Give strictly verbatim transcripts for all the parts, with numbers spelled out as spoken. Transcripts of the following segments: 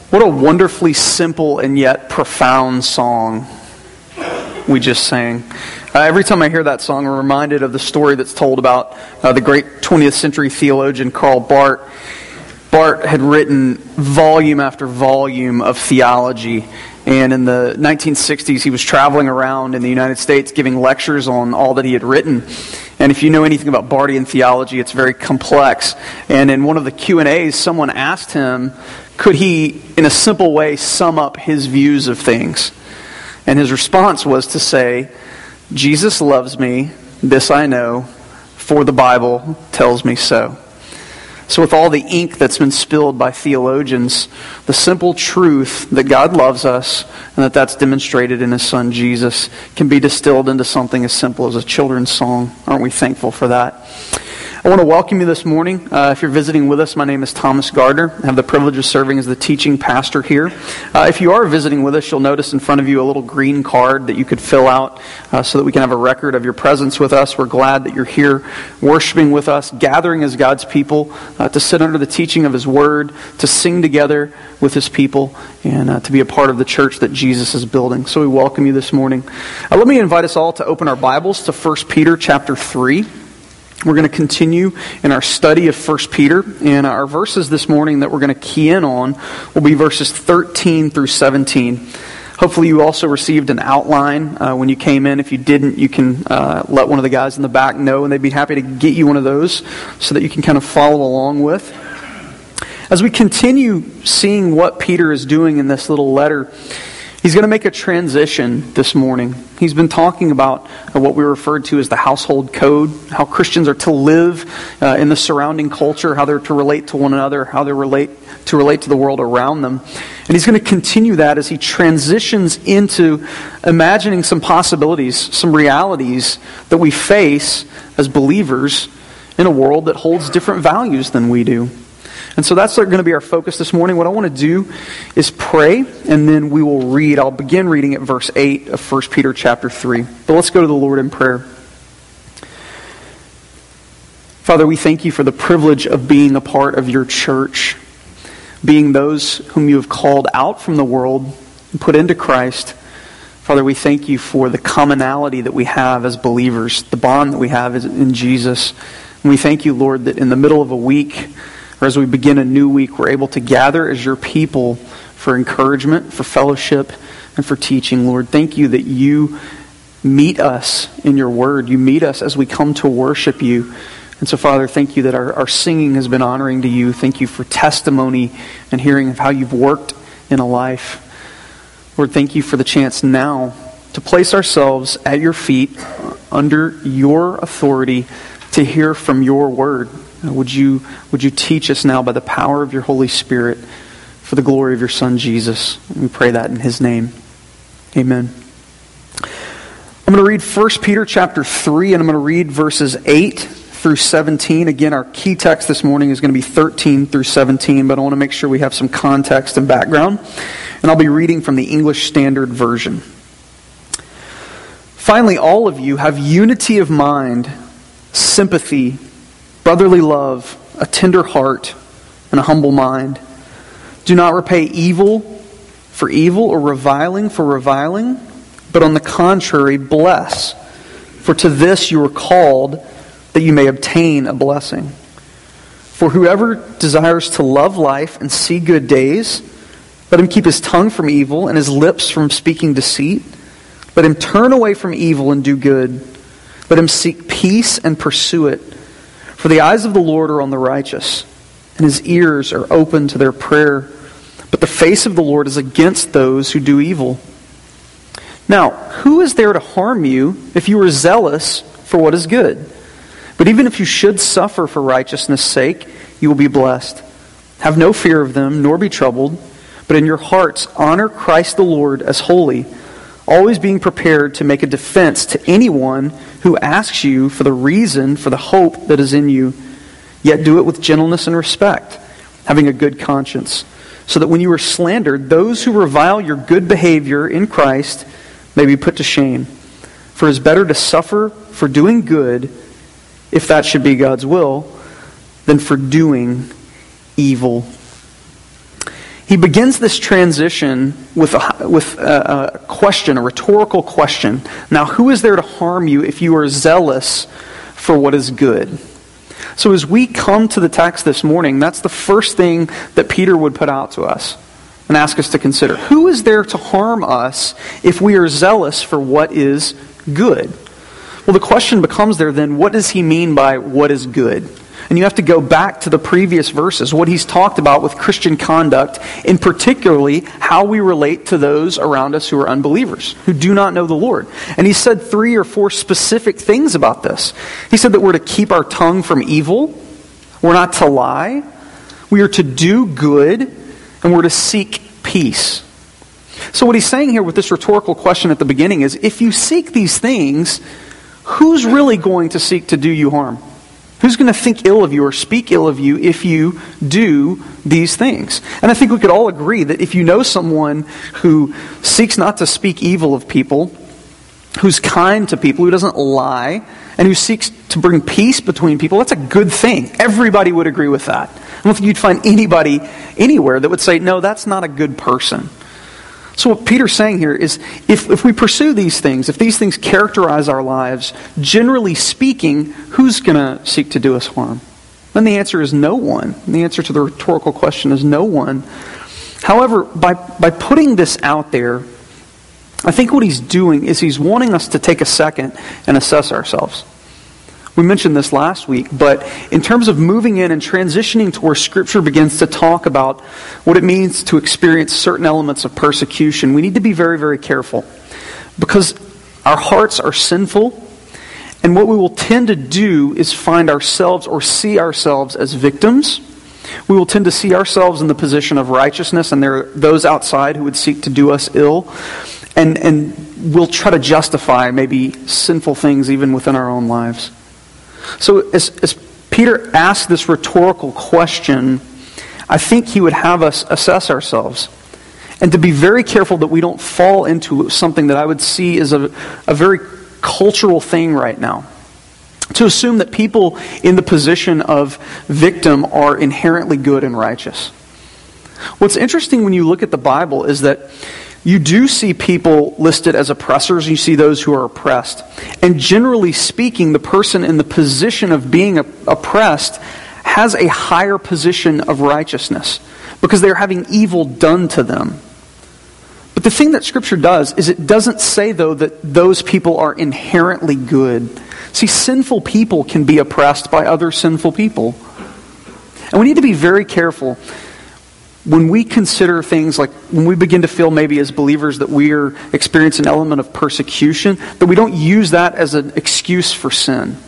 What a wonderfully simple and yet profound song we just sang. Uh, every time I hear that song, I'm reminded of the story that's told about uh, the great twentieth century theologian Karl Barth. Barth had written volume after volume of theology, and in the nineteen sixties he was traveling around in the United States giving lectures on all that he had written. And if you know anything about Barthian theology, it's very complex. And in one of the Q and A's, someone asked him, could he, in a simple way, sum up his views of things? And his response was to say, Jesus loves me, this I know, for the Bible tells me so. So with all the ink that's been spilled by theologians, the simple truth that God loves us and that that's demonstrated in His Son Jesus can be distilled into something as simple as a children's song. Aren't we thankful for that? I want to welcome you this morning. Uh, if you're visiting with us, my name is Thomas Gardner. I have the privilege of serving as the teaching pastor here. Uh, if you are visiting with us, you'll notice in front of you a little green card that you could fill out uh, so that we can have a record of your presence with us. We're glad that you're here worshiping with us, gathering as God's people uh, to sit under the teaching of His Word, to sing together with His people, and uh, to be a part of the church that Jesus is building. So we welcome you this morning. Uh, let me invite us all to open our Bibles to First Peter chapter three. We're going to continue in our study of First Peter, and our verses this morning that we're going to key in on will be verses thirteen through seventeen. Hopefully you also received an outline uh, when you came in. If you didn't, you can uh, let one of the guys in the back know, and they'd be happy to get you one of those so that you can kind of follow along with. As we continue seeing what Peter is doing in this little letter, he's going to make a transition this morning. He's been talking about what we referred to as the household code, how Christians are to live uh, in the surrounding culture, how they're to relate to one another, how they relate to relate to the world around them. And he's going to continue that as he transitions into imagining some possibilities, some realities that we face as believers in a world that holds different values than we do. And so that's going to be our focus this morning. What I want to do is pray, and then we will read. I'll begin reading at verse eight of First Peter chapter three. But let's go to the Lord in prayer. Father, we thank you for the privilege of being a part of your church, being those whom you have called out from the world and put into Christ. Father, we thank you for the commonality that we have as believers, the bond that we have in Jesus. And we thank you, Lord, that in the middle of a week, or as we begin a new week, we're able to gather as your people for encouragement, for fellowship, and for teaching. Lord, thank you that you meet us in your word. You meet us as we come to worship you. And so, Father, thank you that our, our singing has been honoring to you. Thank you for testimony and hearing of how you've worked in a life. Lord, thank you for the chance now to place ourselves at your feet under your authority to hear from your word. Would you, would you teach us now by the power of your Holy Spirit for the glory of your Son, Jesus? We pray that in His name. Amen. I'm going to read First Peter chapter three, and I'm going to read verses eight through seventeen. Again, our key text this morning is going to be thirteen through seventeen, but I want to make sure we have some context and background. And I'll be reading from the English Standard Version. Finally, all of you have unity of mind, sympathy, brotherly love, a tender heart, and a humble mind. Do not repay evil for evil or reviling for reviling, but on the contrary, bless. For to this you are called, that you may obtain a blessing. For whoever desires to love life and see good days, let him keep his tongue from evil and his lips from speaking deceit. Let him turn away from evil and do good. Let him seek peace and pursue it. For the eyes of the Lord are on the righteous, and His ears are open to their prayer. But the face of the Lord is against those who do evil. Now, who is there to harm you if you are zealous for what is good? But even if you should suffer for righteousness' sake, you will be blessed. Have no fear of them, nor be troubled, but in your hearts honor Christ the Lord as holy, always being prepared to make a defense to anyone who asks you for the reason for the hope that is in you, yet do it with gentleness and respect, having a good conscience, so that when you are slandered, those who revile your good behavior in Christ may be put to shame. For it is better to suffer for doing good, if that should be God's will, than for doing evil. he begins this transition with a, with a, a question, a rhetorical question. Now, who is there to harm you if you are zealous for what is good? So as we come to the text this morning, that's the first thing that Peter would put out to us and ask us to consider. Who is there to harm us if we are zealous for what is good? Well, the question becomes there then, what does he mean by what is good? And you have to go back to the previous verses, what he's talked about with Christian conduct, and particularly how we relate to those around us who are unbelievers, who do not know the Lord. And he said three or four specific things about this. He said that we're to keep our tongue from evil, we're not to lie, we are to do good, and we're to seek peace. So what he's saying here with this rhetorical question at the beginning is, if you seek these things, who's really going to seek to do you harm? Who's going to think ill of you or speak ill of you if you do these things? And I think we could all agree that if you know someone who seeks not to speak evil of people, who's kind to people, who doesn't lie, and who seeks to bring peace between people, that's a good thing. Everybody would agree with that. I don't think you'd find anybody anywhere that would say, no, that's not a good person. So what Peter's saying here is, if, if we pursue these things, if these things characterize our lives, generally speaking, who's going to seek to do us harm? Then the answer is no one. And the answer to the rhetorical question is no one. However, by, by putting this out there, I think what he's doing is he's wanting us to take a second and assess ourselves. We mentioned this last week, but in terms of moving in and transitioning to where Scripture begins to talk about what it means to experience certain elements of persecution, we need to be very, very careful. Because our hearts are sinful, and what we will tend to do is find ourselves or see ourselves as victims. We will tend to see ourselves in the position of righteousness, and there are those outside who would seek to do us ill. And, and we'll try to justify maybe sinful things even within our own lives. So as, as Peter asked this rhetorical question, I think he would have us assess ourselves and to be very careful that we don't fall into something that I would see as a, a very cultural thing right now. To assume that people in the position of victim are inherently good and righteous. What's interesting when you look at the Bible is that you do see people listed as oppressors, and you see those who are oppressed. And generally speaking, the person in the position of being oppressed has a higher position of righteousness because they're having evil done to them. But the thing that Scripture does is it doesn't say, though, that those people are inherently good. See, sinful people can be oppressed by other sinful people. And we need to be very careful when we consider things like, when we begin to feel maybe as believers that we are experiencing an element of persecution, that we don't use that as an excuse for sin.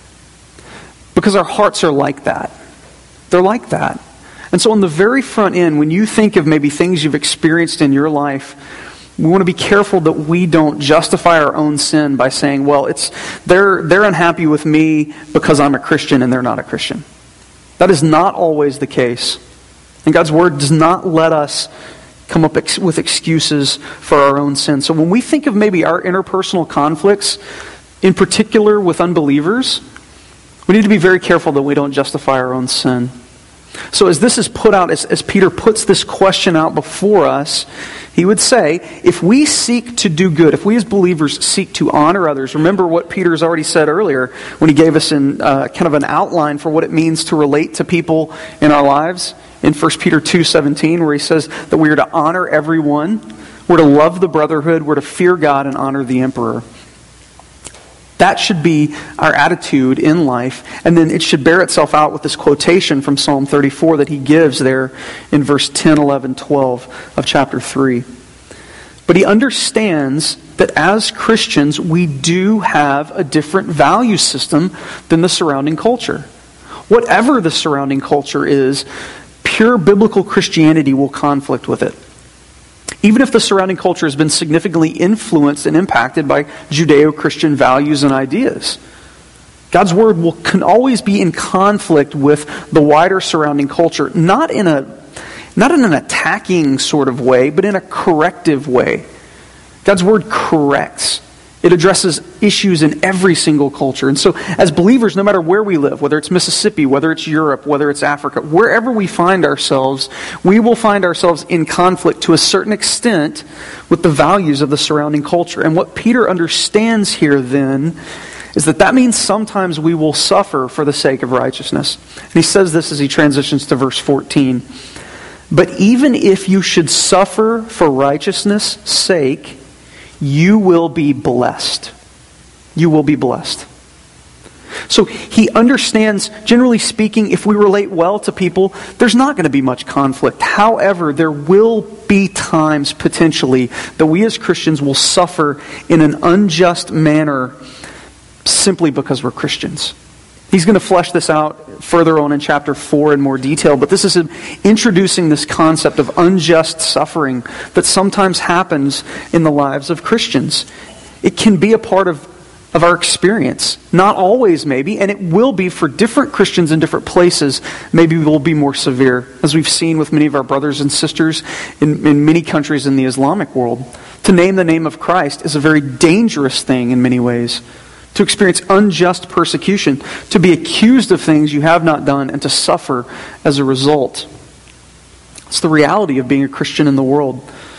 Because our hearts are like that. They're like that. And so on the very front end, when you think of maybe things you've experienced in your life, we want to be careful that we don't justify our own sin by saying, well, it's they're they're unhappy with me because I'm a Christian and they're not a Christian. That is not always the case. And God's Word does not let us come up ex- with excuses for our own sin. So when we think of maybe our interpersonal conflicts, in particular with unbelievers, we need to be very careful that we don't justify our own sin. So as this is put out, as, as Peter puts this question out before us, he would say, if we seek to do good, if we as believers seek to honor others, remember what Peter's already said earlier when he gave us in uh, kind of an outline for what it means to relate to people in our lives in First Peter two seventeen, where he says that we are to honor everyone, we're to love the brotherhood, we're to fear God and honor the emperor. That should be our attitude in life. And then it should bear itself out with this quotation from Psalm thirty-four that he gives there in verse ten, eleven, twelve of chapter three. But he understands that as Christians, we do have a different value system than the surrounding culture. Whatever the surrounding culture is, pure biblical Christianity will conflict with it. Even if the surrounding culture has been significantly influenced and impacted by Judeo-Christian values and ideas. God's Word will can always be in conflict with the wider surrounding culture, not in a not in an attacking sort of way, but in a corrective way. God's Word corrects. It addresses issues in every single culture. And so as believers, no matter where we live, whether it's Mississippi, whether it's Europe, whether it's Africa, wherever we find ourselves, we will find ourselves in conflict to a certain extent with the values of the surrounding culture. And what Peter understands here then is that that means sometimes we will suffer for the sake of righteousness. And he says this as he transitions to verse fourteen. But even if you should suffer for righteousness' sake, you will be blessed. You will be blessed. So he understands, generally speaking, if we relate well to people, there's not going to be much conflict. However, there will be times, potentially, that we as Christians will suffer in an unjust manner simply because we're Christians. He's going to flesh this out further on in chapter four in more detail, but this is him introducing this concept of unjust suffering that sometimes happens in the lives of Christians. It can be a part of, of our experience. Not always, maybe, and it will be for different Christians in different places. Maybe it will be more severe, as we've seen with many of our brothers and sisters in, in many countries in the Islamic world. To name the name of Christ is a very dangerous thing in many ways. To experience unjust persecution, to be accused of things you have not done, and to suffer as a result. It's the reality of being a Christian in the world.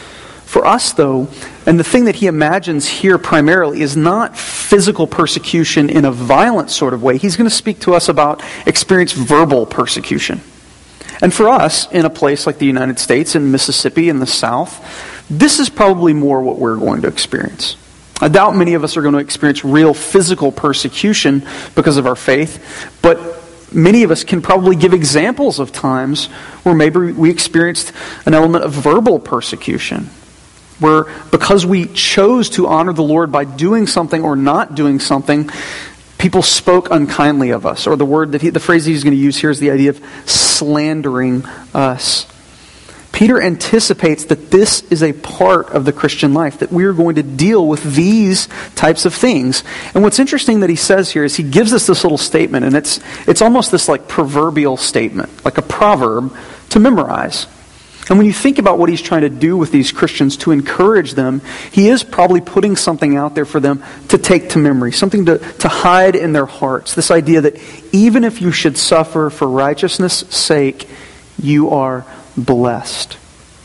For us, though, and the thing that he imagines here primarily is not physical persecution in a violent sort of way. He's going to speak to us about experienced verbal persecution. And for us, in a place like the United States, in Mississippi, in the South, this is probably more what we're going to experience. I doubt many of us are going to experience real physical persecution because of our faith, but many of us can probably give examples of times where maybe we experienced an element of verbal persecution, where because we chose to honor the Lord by doing something or not doing something, people spoke unkindly of us. Or the word that he, the phrase that he's going to use here is the idea of slandering us. Peter anticipates that this is a part of the Christian life, that we are going to deal with these types of things. And what's interesting that he says here is he gives us this little statement, and it's it's almost this like proverbial statement, like a proverb to memorize. And when you think about what he's trying to do with these Christians to encourage them, he is probably putting something out there for them to take to memory, something to, to hide in their hearts. This idea that even if you should suffer for righteousness' sake, you are blessed.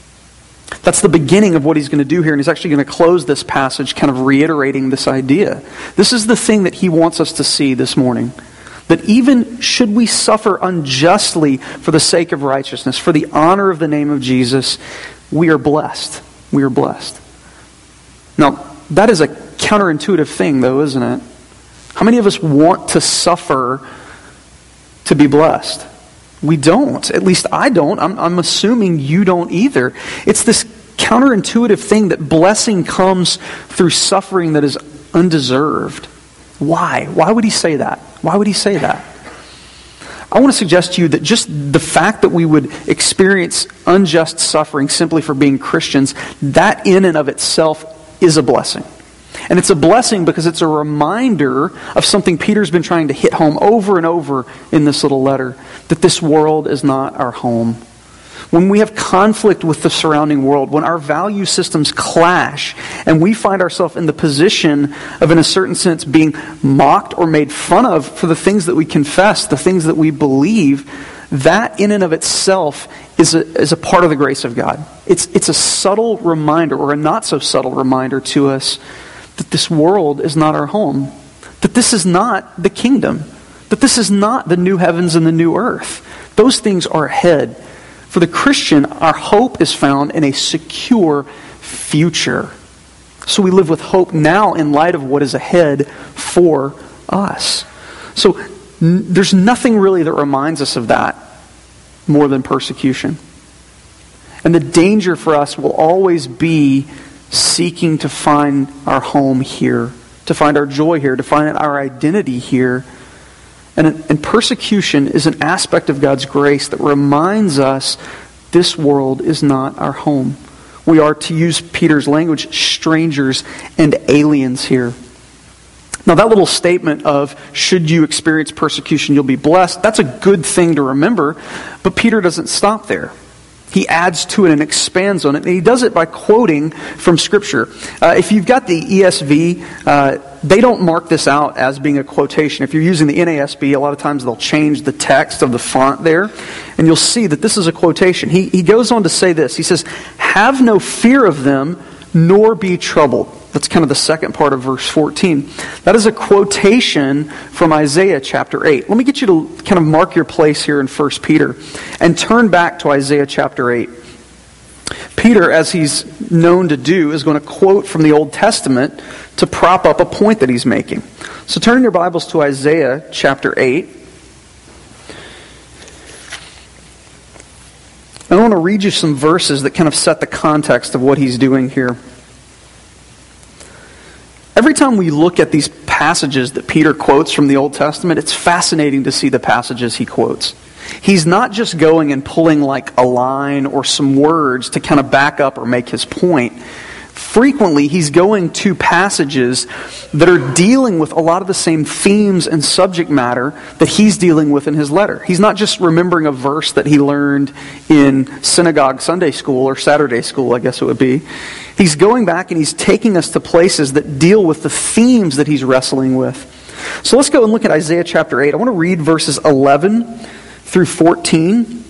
That's the beginning of what he's going to do here, and he's actually going to close this passage kind of reiterating this idea. This is the thing that he wants us to see this morning. That even should we suffer unjustly for the sake of righteousness, for the honor of the name of Jesus, we are blessed. We are blessed. Now, that is a counterintuitive thing, though, isn't it? How many of us want to suffer to be blessed? We don't. At least I don't. I'm, I'm assuming you don't either. It's this counterintuitive thing that blessing comes through suffering that is undeserved. Why? Why would he say that? Why would he say that? I want to suggest to you that just the fact that we would experience unjust suffering simply for being Christians, that in and of itself is a blessing. And it's a blessing because it's a reminder of something Peter's been trying to hit home over and over in this little letter, that this world is not our home. When we have conflict with the surrounding world, when our value systems clash, and we find ourselves in the position of, in a certain sense, being mocked or made fun of for the things that we confess, the things that we believe, that in and of itself is a, is a part of the grace of God. It's, it's a subtle reminder, or a not so subtle reminder to us, that this world is not our home, that this is not the kingdom, that this is not the new heavens and the new earth. Those things are ahead. For the Christian, our hope is found in a secure future. So we live with hope now in light of what is ahead for us. So n- there's nothing really that reminds us of that more than persecution. And the danger for us will always be seeking to find our home here, to find our joy here, to find our identity here. And, and persecution is an aspect of God's grace that reminds us this world is not our home. We are, to use Peter's language, strangers and aliens here. Now that little statement of, should you experience persecution, you'll be blessed, that's a good thing to remember, but Peter doesn't stop there. He adds to it and expands on it, and he does it by quoting from Scripture. Uh, if you've got the E S V, uh, they don't mark this out as being a quotation. If you're using the N A S B, a lot of times they'll change the text of the font there, and you'll see that this is a quotation. He, he goes on to say this. He says, "Have no fear of them, nor be troubled." That's kind of the second part of verse fourteen. That is a quotation from Isaiah chapter eight. Let me get you to kind of mark your place here in First Peter and turn back to Isaiah chapter eight. Peter, as he's known to do, is going to quote from the Old Testament to prop up a point that he's making. So turn your Bibles to Isaiah chapter eight. I want to read you some verses that kind of set the context of what he's doing here. Every time we look at these passages that Peter quotes from the Old Testament, it's fascinating to see the passages he quotes. He's not just going and pulling like a line or some words to kind of back up or make his point. Frequently, he's going to passages that are dealing with a lot of the same themes and subject matter that he's dealing with in his letter. He's not just remembering a verse that he learned in synagogue Sunday school or Saturday school, I guess it would be. He's going back and he's taking us to places that deal with the themes that he's wrestling with. So let's go and look at Isaiah chapter eight. I want to read verses eleven through fourteen.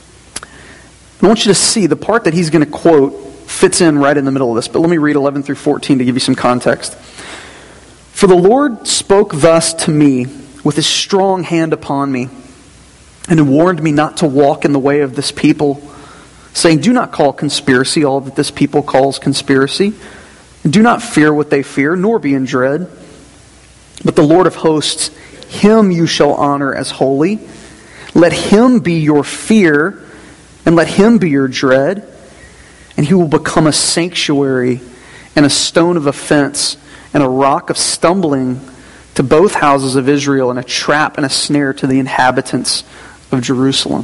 I want you to see the part that he's going to quote fits in right in the middle of this. But let me read eleven through fourteen to give you some context. "For the Lord spoke thus to me with his strong hand upon me, and warned me not to walk in the way of this people, saying, do not call conspiracy all that this people calls conspiracy. And do not fear what they fear, nor be in dread. But the Lord of hosts, him you shall honor as holy. Let him be your fear, and let him be your dread. And he will become a sanctuary and a stone of offense and a rock of stumbling to both houses of Israel, and a trap and a snare to the inhabitants of Jerusalem."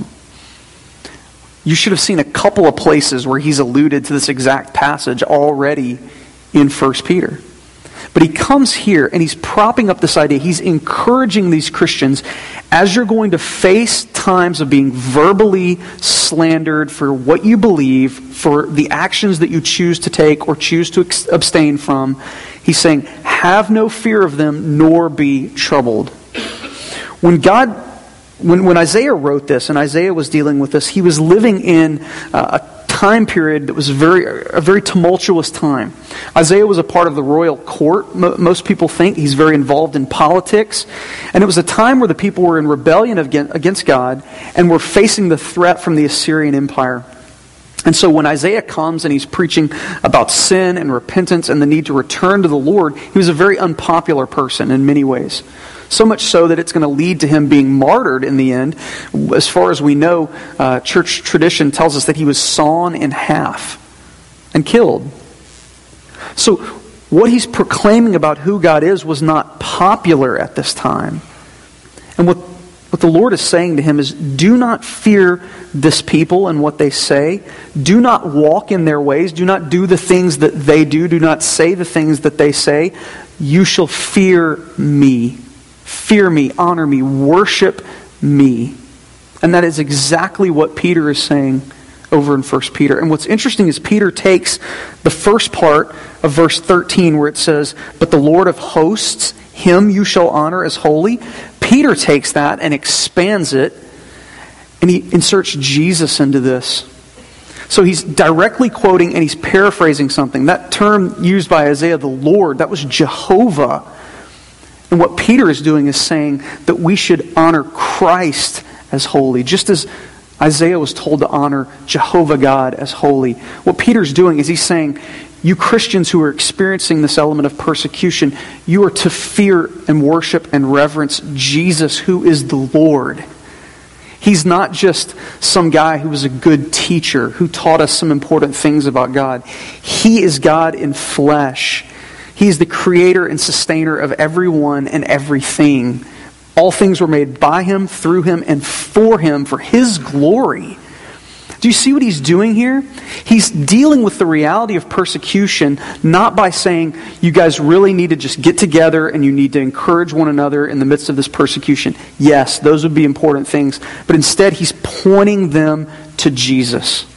You should have seen a couple of places where he's alluded to this exact passage already in First Peter. But he comes here and he's propping up this idea. He's encouraging these Christians, as you're going to face times of being verbally slandered for what you believe, for the actions that you choose to take or choose to abstain from, he's saying, have no fear of them, nor be troubled. When God, when, when Isaiah wrote this, and Isaiah was dealing with this, he was living in uh, a time period that was very a very tumultuous time. Isaiah was a part of the royal court. Most people think he's very involved in politics. And it was a time where the people were in rebellion against God and were facing the threat from the Assyrian Empire. And so when Isaiah comes and he's preaching about sin and repentance and the need to return to the Lord, he was a very unpopular person in many ways. So much so that it's going to lead to him being martyred in the end. As far as we know, uh, church tradition tells us that he was sawn in half and killed. So what he's proclaiming about who God is was not popular at this time. And what, what the Lord is saying to him is, do not fear this people and what they say. Do not walk in their ways. Do not do the things that they do. Do not say the things that they say. You shall fear me. Fear me, honor me, worship me. And that is exactly what Peter is saying over in First Peter. And what's interesting is Peter takes the first part of verse thirteen where it says, but the Lord of hosts, him you shall honor as holy. Peter takes that and expands it, and he inserts Jesus into this. So he's directly quoting and he's paraphrasing something. That term used by Isaiah, the Lord, that was Jehovah. And what Peter is doing is saying that we should honor Christ as holy, just as Isaiah was told to honor Jehovah God as holy. What Peter's doing is he's saying, you Christians who are experiencing this element of persecution, you are to fear and worship and reverence Jesus, who is the Lord. He's not just some guy who was a good teacher, who taught us some important things about God. He is God in flesh. He is the creator and sustainer of everyone and everything. All things were made by Him, through Him, and for Him, for His glory. Do you see what he's doing here? He's dealing with the reality of persecution, not by saying, you guys really need to just get together and you need to encourage one another in the midst of this persecution. Yes, those would be important things. But instead, he's pointing them to Jesus.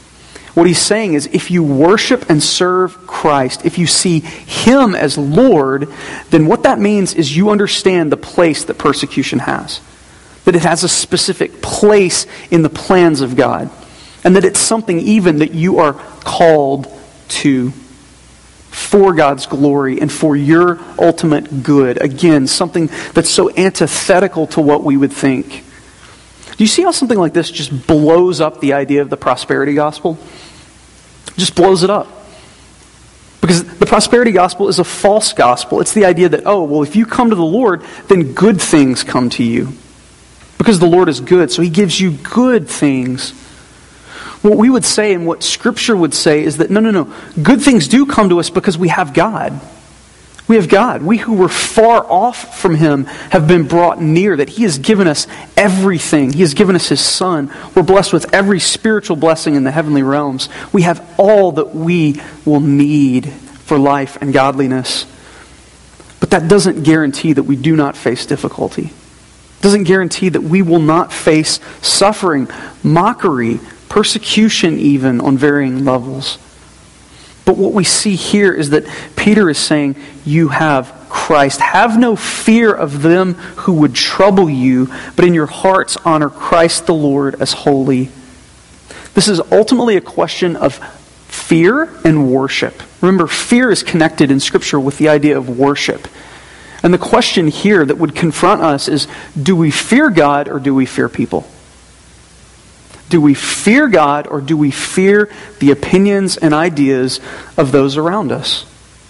What he's saying is, if you worship and serve Christ, if you see Him as Lord, then what that means is you understand the place that persecution has. That it has a specific place in the plans of God. And that it's something even that you are called to for God's glory and for your ultimate good. Again, something that's so antithetical to what we would think. Do you see how something like this just blows up the idea of the prosperity gospel? Just blows it up. Because the prosperity gospel is a false gospel. It's the idea that, oh, well, if you come to the Lord, then good things come to you. Because the Lord is good, so He gives you good things. What we would say and what Scripture would say is that, no, no, no. Good things do come to us because we have God. We have God. We who were far off from Him have been brought near, that He has given us everything. He has given us His Son. We're blessed with every spiritual blessing in the heavenly realms. We have all that we will need for life and godliness. But that doesn't guarantee that we do not face difficulty. It doesn't guarantee that we will not face suffering, mockery, persecution even on varying levels. But what we see here is that Peter is saying, you have Christ. Have no fear of them who would trouble you, but in your hearts honor Christ the Lord as holy. This is ultimately a question of fear and worship. Remember, fear is connected in Scripture with the idea of worship. And the question here that would confront us is, do we fear God or do we fear people? Do we fear God or do we fear the opinions and ideas of those around us?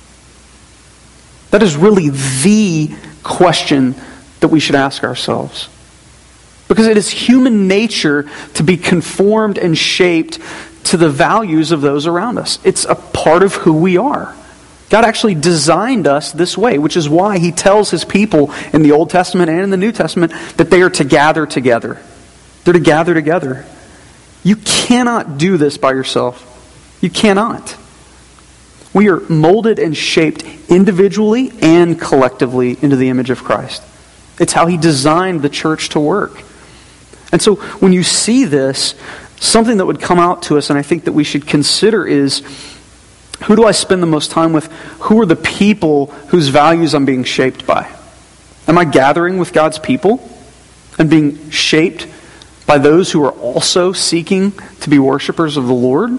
That is really the question that we should ask ourselves. Because it is human nature to be conformed and shaped to the values of those around us. It's a part of who we are. God actually designed us this way, which is why He tells His people in the Old Testament and in the New Testament that they are to gather together. They're to gather together. You cannot do this by yourself. You cannot. We are molded and shaped individually and collectively into the image of Christ. It's how He designed the church to work. And so when you see this, something that would come out to us and I think that we should consider is, who do I spend the most time with? Who are the people whose values I'm being shaped by? Am I gathering with God's people and being shaped by those who are also seeking to be worshipers of the Lord?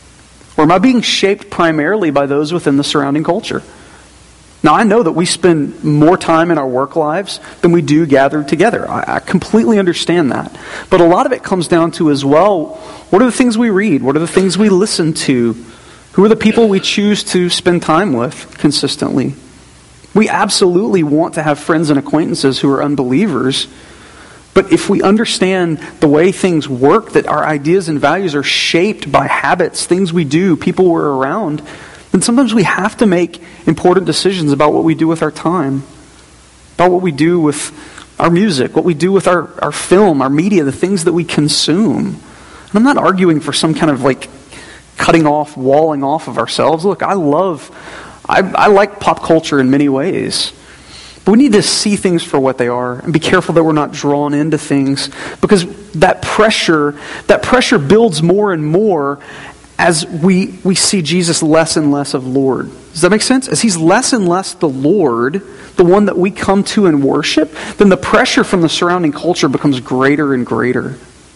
Or am I being shaped primarily by those within the surrounding culture? Now, I know that we spend more time in our work lives than we do gathered together. I, I completely understand that. But a lot of it comes down to as well, what are the things we read? What are the things we listen to? Who are the people we choose to spend time with consistently? We absolutely want to have friends and acquaintances who are unbelievers. But if we understand the way things work, that our ideas and values are shaped by habits, things we do, people we're around, then sometimes we have to make important decisions about what we do with our time, about what we do with our music, what we do with our, our film, our media, the things that we consume. And I'm not arguing for some kind of like cutting off, walling off of ourselves. Look, I love, I, I like pop culture in many ways. But we need to see things for what they are and be careful that we're not drawn into things, because that pressure, that pressure builds more and more as we, we see Jesus less and less of Lord. Does that make sense? As He's less and less the Lord, the one that we come to and worship, then the pressure from the surrounding culture becomes greater and greater.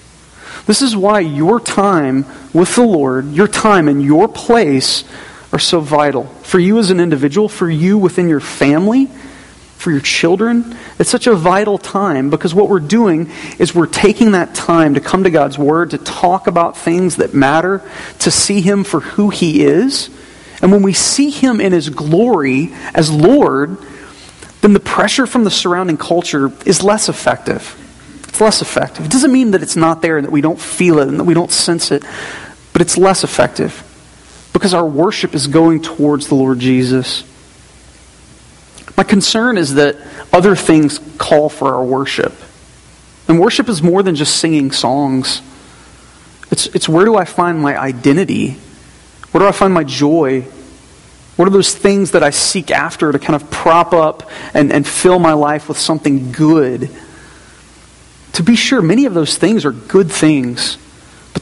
This is why your time with the Lord, your time and your place are so vital. For you as an individual, for you within your family, for your children. It's such a vital time, because what we're doing is we're taking that time to come to God's Word, to talk about things that matter, to see Him for who He is. And when we see Him in His glory as Lord, then the pressure from the surrounding culture is less effective. It's less effective. It doesn't mean that it's not there and that we don't feel it and that we don't sense it, but it's less effective because our worship is going towards the Lord Jesus. My concern is that other things call for our worship. And worship is more than just singing songs. It's, it's where do I find my identity? Where do I find my joy? What are those things that I seek after to kind of prop up and, and fill my life with something good? To be sure, many of those things are good things. But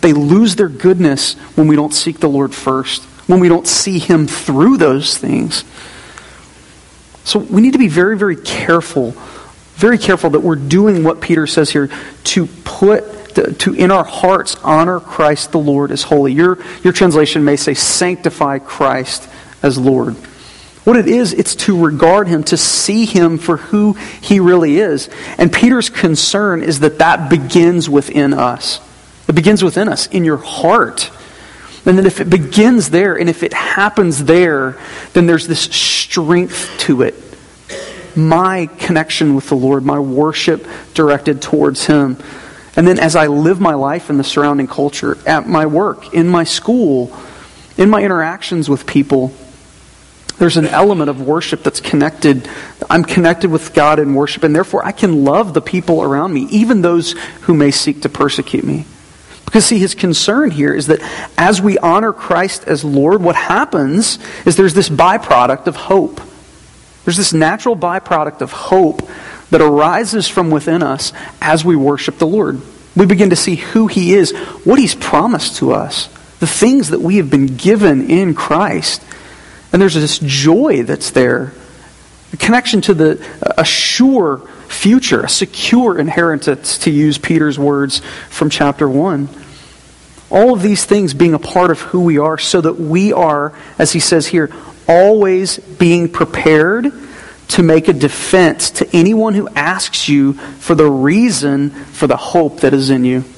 they lose their goodness when we don't seek the Lord first, when we don't see Him through those things. So we need to be very, very careful, very careful that we're doing what Peter says here, to put, to in our hearts honor Christ the Lord as holy. Your, your translation may say sanctify Christ as Lord. What it is, it's to regard Him, to see Him for who He really is. And Peter's concern is that that begins within us. It begins within us, in your heart. And then if it begins there, and if it happens there, then there's this strength to it. My connection with the Lord, my worship directed towards Him. And then as I live my life in the surrounding culture, at my work, in my school, in my interactions with people, there's an element of worship that's connected. I'm connected with God in worship, and therefore I can love the people around me, even those who may seek to persecute me. Because see, his concern here is that as we honor Christ as Lord, what happens is there's this byproduct of hope. There's this natural byproduct of hope that arises from within us as we worship the Lord. We begin to see who He is, what He's promised to us, the things that we have been given in Christ. And there's this joy that's there, a connection to the a sure future, a secure inheritance, to use Peter's words from chapter one. All of these things being a part of who we are, so that we are, as he says here, always being prepared to make a defense to anyone who asks you for the reason for the hope that is in you.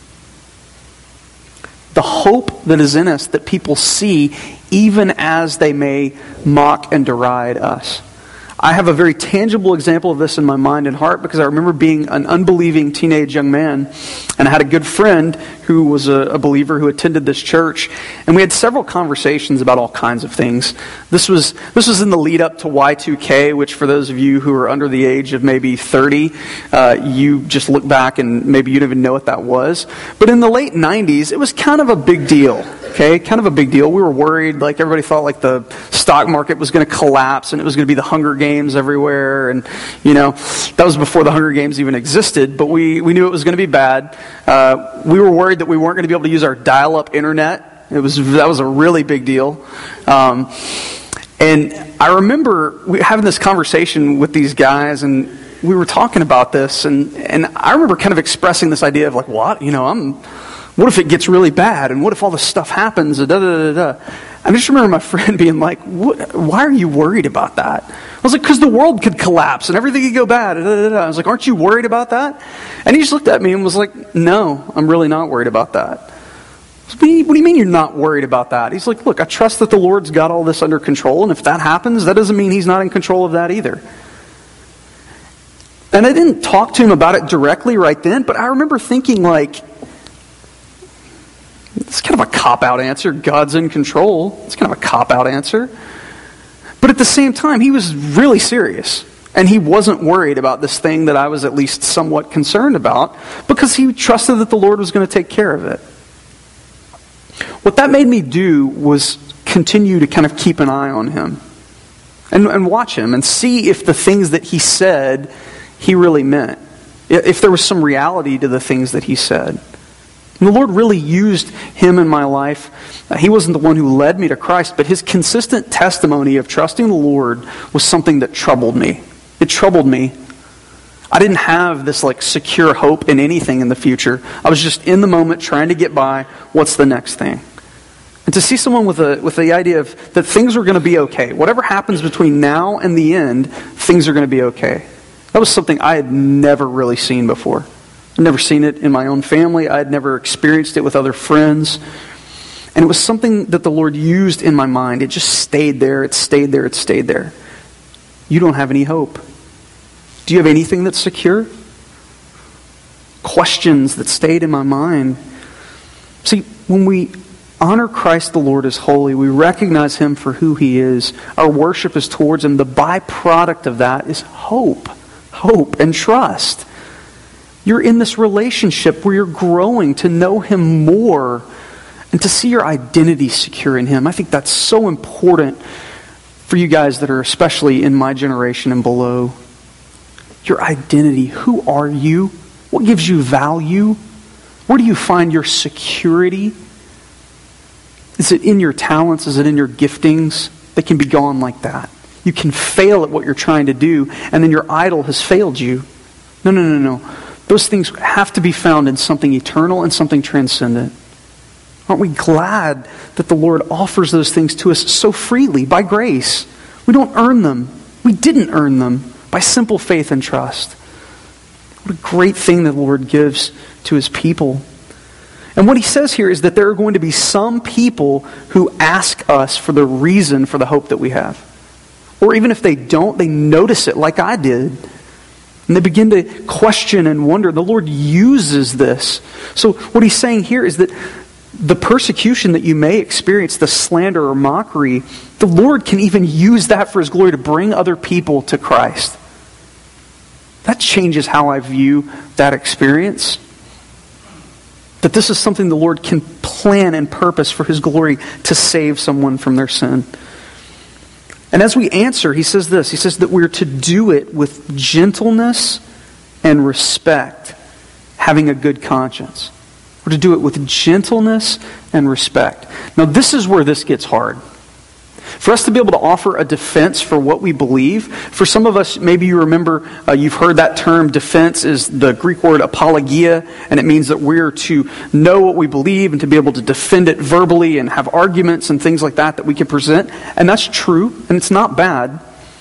The hope that is in us that people see even as they may mock and deride us. I have a very tangible example of this in my mind and heart because I remember being an unbelieving teenage young man, and I had a good friend who was a, a believer who attended this church, and we had several conversations about all kinds of things. This was this was in the lead up to Y two K, which for those of you who are under the age of maybe thirty, uh, you just look back and maybe you don't even know what that was. But in the late nineties, it was kind of a big deal. Okay, kind of a big deal. We were worried, like everybody thought like the stock market was going to collapse and it was going to be the Hunger Games everywhere. And, you know, that was before the Hunger Games even existed, but we, we knew it was going to be bad. Uh, we were worried that we weren't going to be able to use our dial-up internet. It was That was a really big deal. Um, and I remember we having this conversation with these guys, and we were talking about this, and, and I remember kind of expressing this idea of like, what? You know, I'm... What if it gets really bad? And what if all this stuff happens? Da, da, da, da. I just remember my friend being like, what, why are you worried about that? I was like, because the world could collapse and everything could go bad. Da, da, da. I was like, aren't you worried about that? And he just looked at me and was like, no, I'm really not worried about that. What do you mean you're not worried about that? He's like, look, I trust that the Lord's got all this under control, and if that happens, that doesn't mean He's not in control of that either. And I didn't talk to him about it directly right then, but I remember thinking like, it's kind of a cop-out answer. God's in control. It's kind of a cop-out answer. But at the same time, he was really serious. And he wasn't worried about this thing that I was at least somewhat concerned about, because he trusted that the Lord was going to take care of it. What that made me do was continue to kind of keep an eye on him. And, and watch him and see if the things that he said, he really meant. If there was some reality to the things that he said. And the Lord really used him in my life. Uh, he wasn't the one who led me to Christ, but his consistent testimony of trusting the Lord was something that troubled me. It troubled me. I didn't have this like secure hope in anything in the future. I was just in the moment trying to get by. What's the next thing? And to see someone with a with the idea of that things are going to be okay. Whatever happens between now and the end, things are going to be okay. That was something I had never really seen before. I'd never seen it in my own family. I had never experienced it with other friends. And it was something that the Lord used in my mind. It just stayed there. It stayed there. It stayed there. You don't have any hope. Do you have anything that's secure? Questions that stayed in my mind. See, when we honor Christ the Lord as holy, we recognize Him for who He is. Our worship is towards Him. The byproduct of that is hope. Hope and trust. You're in this relationship where you're growing to know Him more and to see your identity secure in Him. I think that's so important for you guys that are especially in my generation and below. Your identity. Who are you? What gives you value? Where do you find your security? Is it in your talents? Is it in your giftings? They can be gone like that. You can fail at what you're trying to do, and then your idol has failed you. No, no, no, no. Those things have to be found in something eternal and something transcendent. Aren't we glad that the Lord offers those things to us so freely, by grace? We don't earn them. We didn't earn them by simple faith and trust. What a great thing the Lord gives to His people. And what He says here is that there are going to be some people who ask us for the reason for the hope that we have. Or even if they don't, they notice it like I did. And they begin to question and wonder. The Lord uses this. So what He's saying here is that the persecution that you may experience, the slander or mockery, the Lord can even use that for His glory to bring other people to Christ. That changes how I view that experience. That this is something the Lord can plan and purpose for His glory to save someone from their sin. And as we answer, He says this. He says that we're to do it with gentleness and respect, having a good conscience. We're to do it with gentleness and respect. Now, this is where this gets hard. For us to be able to offer a defense for what we believe, for some of us, maybe you remember, uh, you've heard that term, defense is the Greek word apologia, and it means that we're to know what we believe and to be able to defend it verbally and have arguments and things like that that we can present. And that's true, and it's not bad.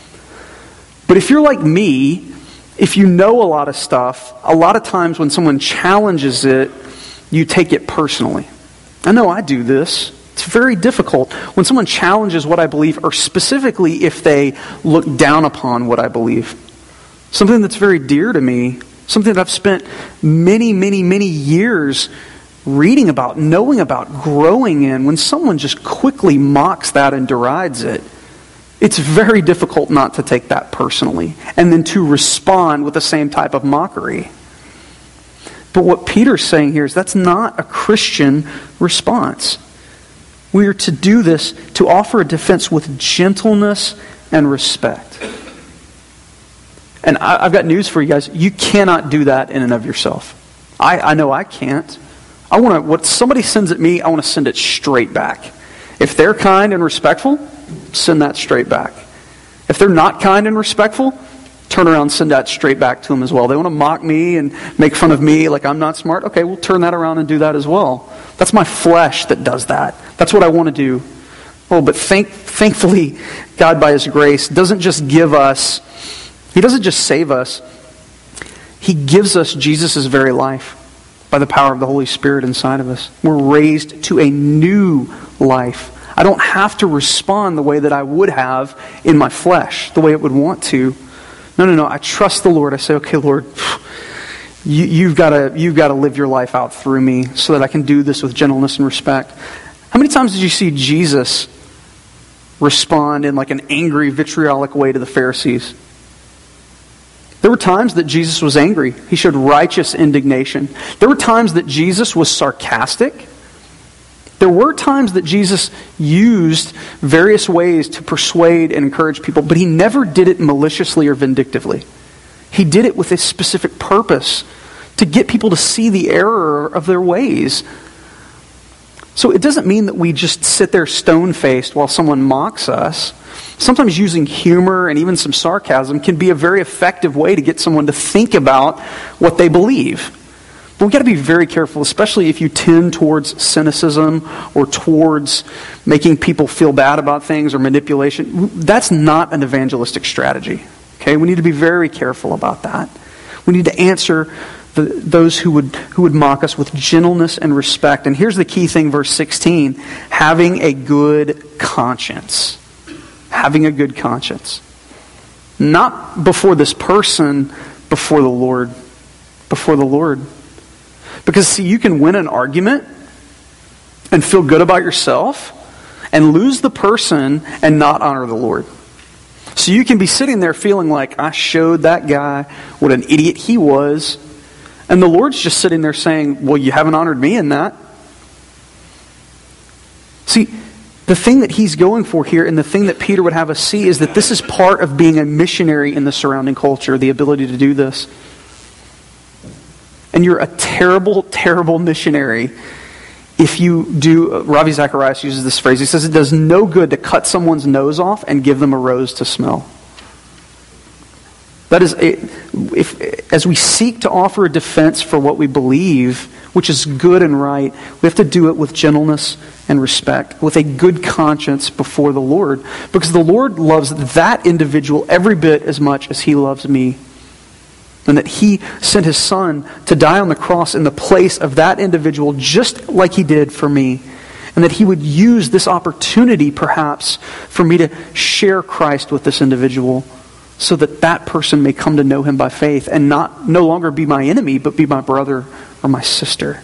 But if you're like me, if you know a lot of stuff, a lot of times when someone challenges it, you take it personally. I know I do this. It's very difficult when someone challenges what I believe, or specifically if they look down upon what I believe. Something that's very dear to me, something that I've spent many, many, many years reading about, knowing about, growing in. When someone just quickly mocks that and derides it, it's very difficult not to take that personally and then to respond with the same type of mockery. But what Peter's saying here is that's not a Christian response. We are to do this, to offer a defense with gentleness and respect. And I, I've got news for you guys. You cannot do that in and of yourself. I, I know I can't. I want to. What somebody sends at me, I want to send it straight back. If they're kind and respectful, send that straight back. If they're not kind and respectful, turn around and send that straight back to them as well. They want to mock me and make fun of me like I'm not smart. Okay, we'll turn that around and do that as well. That's my flesh that does that. That's what I want to do. Oh, but thank, thankfully, God by His grace doesn't just give us, He doesn't just save us. He gives us Jesus' very life by the power of the Holy Spirit inside of us. We're raised to a new life. I don't have to respond the way that I would have in my flesh, the way it would want to. No, no, no. I trust the Lord. I say, okay, Lord, you, you've got to you've got to live your life out through me so that I can do this with gentleness and respect. How many times did you see Jesus respond in like an angry, vitriolic way to the Pharisees? There were times that Jesus was angry. He showed righteous indignation. There were times that Jesus was sarcastic. There were times that Jesus used various ways to persuade and encourage people, but He never did it maliciously or vindictively. He did it with a specific purpose, to get people to see the error of their ways. So it doesn't mean that we just sit there stone-faced while someone mocks us. Sometimes using humor and even some sarcasm can be a very effective way to get someone to think about what they believe. But we've got to be very careful, especially if you tend towards cynicism or towards making people feel bad about things or manipulation. That's not an evangelistic strategy. Okay, we need to be very careful about that. We need to answer the, those who would who would mock us with gentleness and respect. And here's the key thing, verse sixteen: having a good conscience. Having a good conscience. Not before this person, before the Lord. Before the Lord. Because, see, you can win an argument and feel good about yourself and lose the person and not honor the Lord. So you can be sitting there feeling like, I showed that guy what an idiot he was. And the Lord's just sitting there saying, well, you haven't honored me in that. See, the thing that He's going for here, and the thing that Peter would have us see, is that this is part of being a missionary in the surrounding culture, the ability to do this. And you're a terrible, terrible missionary if you do, Ravi Zacharias uses this phrase, he says it does no good to cut someone's nose off and give them a rose to smell. That is, if as we seek to offer a defense for what we believe, which is good and right, we have to do it with gentleness and respect, with a good conscience before the Lord. Because the Lord loves that individual every bit as much as He loves me. And that He sent His Son to die on the cross in the place of that individual just like He did for me. And that He would use this opportunity perhaps for me to share Christ with this individual so that that person may come to know Him by faith and not no longer be my enemy but be my brother or my sister.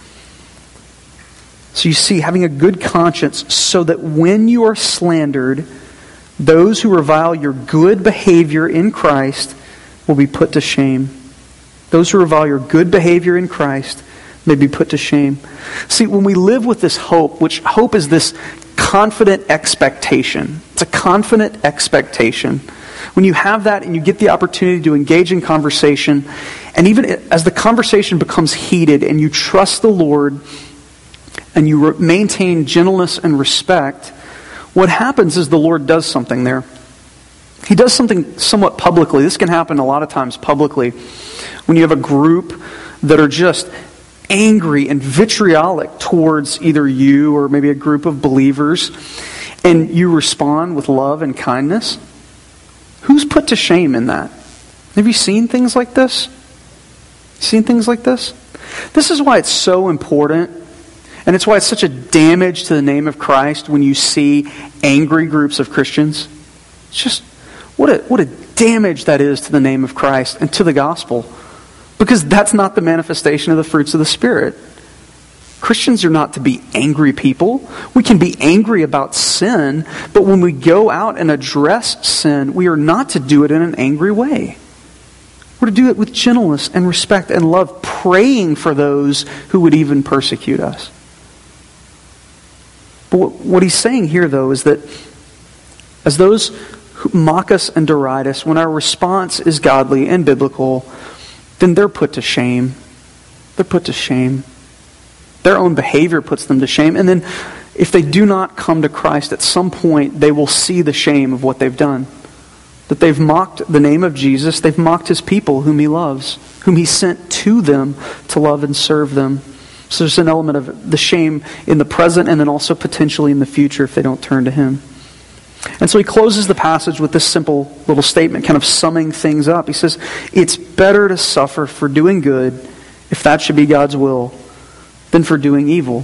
So you see, having a good conscience so that when you are slandered, those who revile your good behavior in Christ will be put to shame. Those who revile your good behavior in Christ may be put to shame. See, when we live with this hope, which hope is this confident expectation. It's a confident expectation. When you have that and you get the opportunity to engage in conversation, and even as the conversation becomes heated and you trust the Lord and you re- maintain gentleness and respect, what happens is the Lord does something there. He does something somewhat publicly. This can happen a lot of times publicly. When you have a group that are just angry and vitriolic towards either you or maybe a group of believers, and you respond with love and kindness, who's put to shame in that? Have you seen things like this? Seen things like this? This is why it's so important, and it's why it's such a damage to the name of Christ when you see angry groups of Christians. It's just What a, what a damage that is to the name of Christ and to the gospel. Because that's not the manifestation of the fruits of the Spirit. Christians are not to be angry people. We can be angry about sin, but when we go out and address sin, we are not to do it in an angry way. We're to do it with gentleness and respect and love, praying for those who would even persecute us. But what, what he's saying here, though, is that as those who mock us and deride us, when our response is godly and biblical, then they're put to shame. They're put to shame. Their own behavior puts them to shame. And then if they do not come to Christ, at some point they will see the shame of what they've done. That they've mocked the name of Jesus. They've mocked His people whom He loves, whom He sent to them to love and serve them. So there's an element of the shame in the present and then also potentially in the future if they don't turn to Him. And so he closes the passage with this simple little statement, kind of summing things up. He says, it's better to suffer for doing good, if that should be God's will, than for doing evil.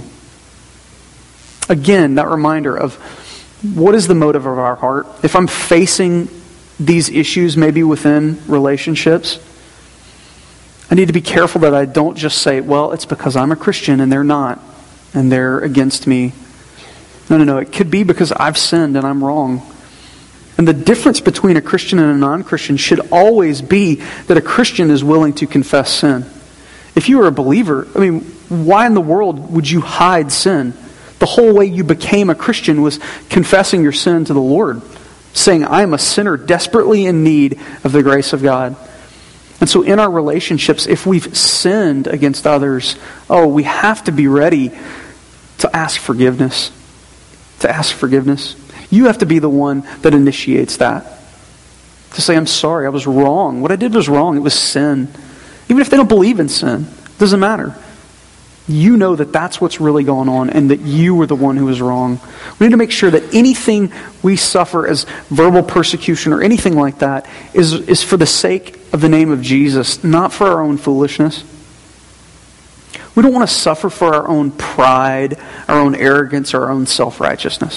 Again, that reminder of what is the motive of our heart. If I'm facing these issues maybe within relationships, I need to be careful that I don't just say, well, it's because I'm a Christian and they're not, and they're against me. No, no, no. It could be because I've sinned and I'm wrong. And the difference between a Christian and a non-Christian should always be that a Christian is willing to confess sin. If you are a believer, I mean, why in the world would you hide sin? The whole way you became a Christian was confessing your sin to the Lord, saying, I am a sinner desperately in need of the grace of God. And so in our relationships, if we've sinned against others, oh, we have to be ready to ask forgiveness. To ask forgiveness. You have to be the one that initiates that. To say, I'm sorry, I was wrong. What I did was wrong. It was sin. Even if they don't believe in sin, it doesn't matter. You know that that's what's really going on and that you were the one who was wrong. We need to make sure that anything we suffer as verbal persecution or anything like that is, is for the sake of the name of Jesus, not for our own foolishness. We don't want to suffer for our own pride, our own arrogance, or our own self-righteousness.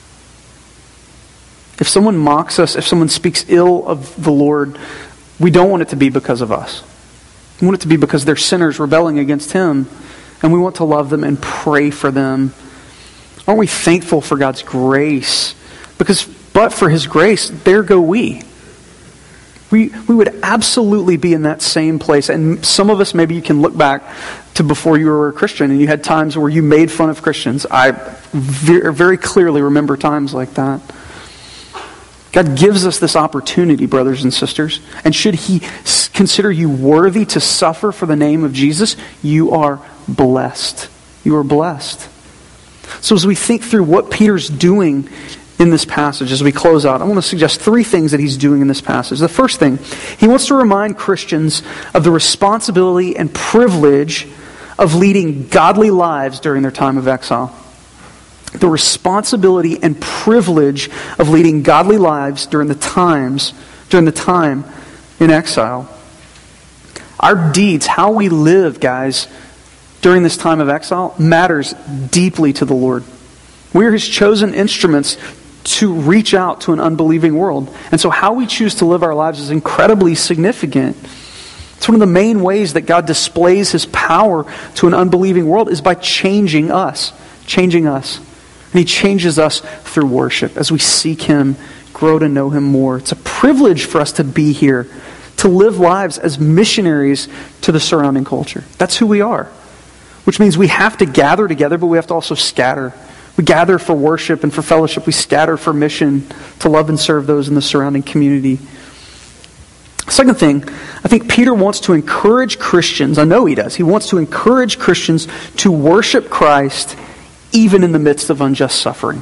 If someone mocks us, if someone speaks ill of the Lord, we don't want it to be because of us. We want it to be because they're sinners rebelling against Him, and we want to love them and pray for them. Aren't we thankful for God's grace? Because but for His grace, there go we. We we would absolutely be in that same place. And some of us, maybe you can look back to before you were a Christian and you had times where you made fun of Christians. I very, very clearly remember times like that. God gives us this opportunity, brothers and sisters. And should He consider you worthy to suffer for the name of Jesus, you are blessed. You are blessed. So as we think through what Peter's doing in this passage, as we close out, I want to suggest three things that he's doing in this passage. The first thing, he wants to remind Christians of the responsibility and privilege of leading godly lives during their time of exile. The responsibility and privilege of leading godly lives during the times, during the time in exile. Our deeds, how we live, guys, during this time of exile, matters deeply to the Lord. We are His chosen instruments to reach out to an unbelieving world. And so how we choose to live our lives is incredibly significant. It's one of the main ways that God displays His power to an unbelieving world is by changing us. Changing us. And He changes us through worship as we seek Him, grow to know Him more. It's a privilege for us to be here, to live lives as missionaries to the surrounding culture. That's who we are. Which means we have to gather together, but we have to also scatter. We gather for worship and for fellowship. We scatter for mission to love and serve those in the surrounding community. Second thing, I think Peter wants to encourage Christians, I know he does, he wants to encourage Christians to worship Christ even in the midst of unjust suffering.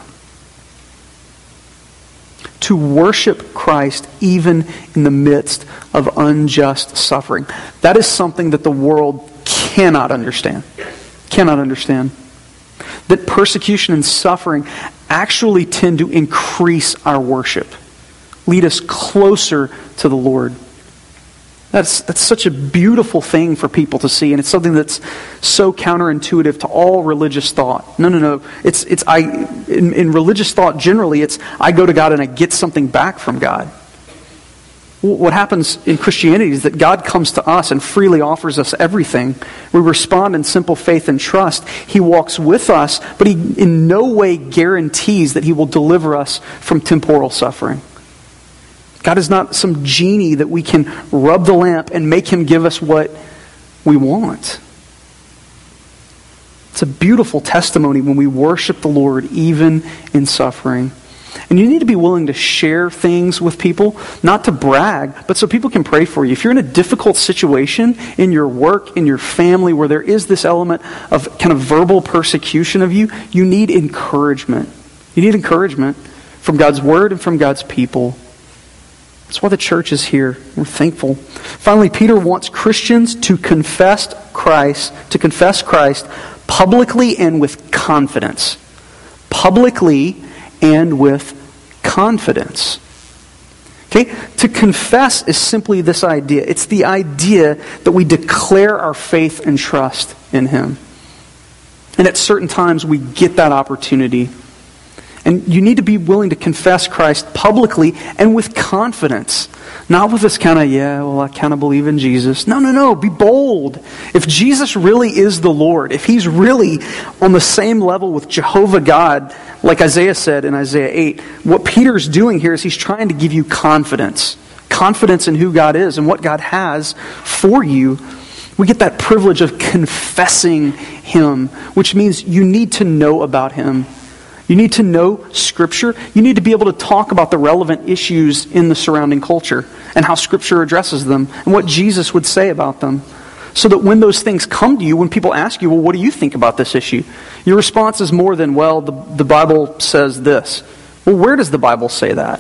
To worship Christ even in the midst of unjust suffering. That is something that the world cannot understand. Cannot understand. That persecution and suffering actually tend to increase our worship. Lead us closer to the Lord. That's, that's such a beautiful thing for people to see, and it's something that's so counterintuitive to all religious thought. No, no, no. It's, it's, I, in, in religious thought generally, it's I go to God and I get something back from God. What happens in Christianity is that God comes to us and freely offers us everything. We respond in simple faith and trust. He walks with us, but He in no way guarantees that He will deliver us from temporal suffering. God is not some genie that we can rub the lamp and make Him give us what we want. It's a beautiful testimony when we worship the Lord even in suffering. And you need to be willing to share things with people, not to brag, but so people can pray for you. If you're in a difficult situation in your work, in your family, where there is this element of kind of verbal persecution of you, you need encouragement. You need encouragement from God's Word and from God's people. That's why the church is here. We're thankful. Finally, Peter wants Christians to confess Christ, to confess Christ publicly and with confidence. Publicly and with confidence. Okay? To confess is simply this idea. It's the idea that we declare our faith and trust in Him. And at certain times we get that opportunity. And you need to be willing to confess Christ publicly and with confidence. Not with this kind of, yeah, well, I kind of believe in Jesus. No, no, no. Be bold. If Jesus really is the Lord, if He's really on the same level with Jehovah God, like Isaiah said in Isaiah eight, what Peter's doing here is he's trying to give you confidence. Confidence in who God is and what God has for you. We get that privilege of confessing Him, which means you need to know about Him. You need to know Scripture. You need to be able to talk about the relevant issues in the surrounding culture and how Scripture addresses them and what Jesus would say about them. So that when those things come to you, when people ask you, well, what do you think about this issue? Your response is more than, well, the, the Bible says this. Well, where does the Bible say that?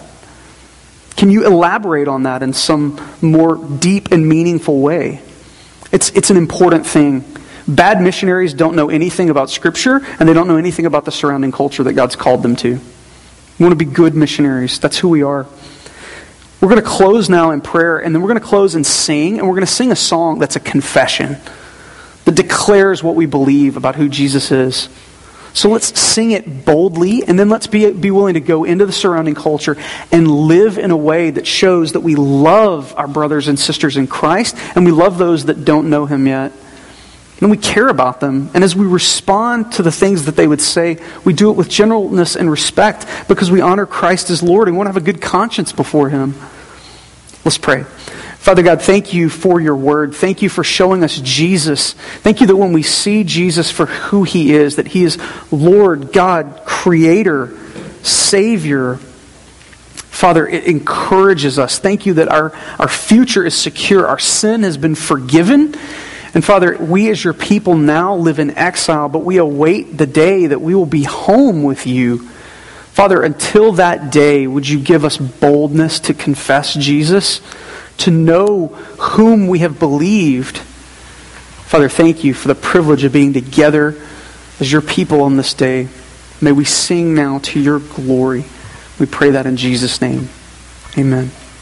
Can you elaborate on that in some more deep and meaningful way? It's, it's an important thing. Bad missionaries don't know anything about Scripture, and they don't know anything about the surrounding culture that God's called them to. We want to be good missionaries. That's who we are. We're going to close now in prayer, and then we're going to close and sing, and we're going to sing a song that's a confession that declares what we believe about who Jesus is. So let's sing it boldly, and then let's be, be willing to go into the surrounding culture and live in a way that shows that we love our brothers and sisters in Christ, and we love those that don't know Him yet. And we care about them. And as we respond to the things that they would say, we do it with gentleness and respect because we honor Christ as Lord and want to have a good conscience before Him. Let's pray. Father God, thank You for Your Word. Thank You for showing us Jesus. Thank You that when we see Jesus for who He is, that He is Lord, God, Creator, Savior. Father, it encourages us. Thank you that our, our future is secure. Our sin has been forgiven. And Father, we as your people now live in exile, but we await the day that we will be home with you. Father, until that day, would you give us boldness to confess Jesus, to know whom we have believed. Father, thank you for the privilege of being together as your people on this day. May we sing now to your glory. We pray that in Jesus' name. Amen.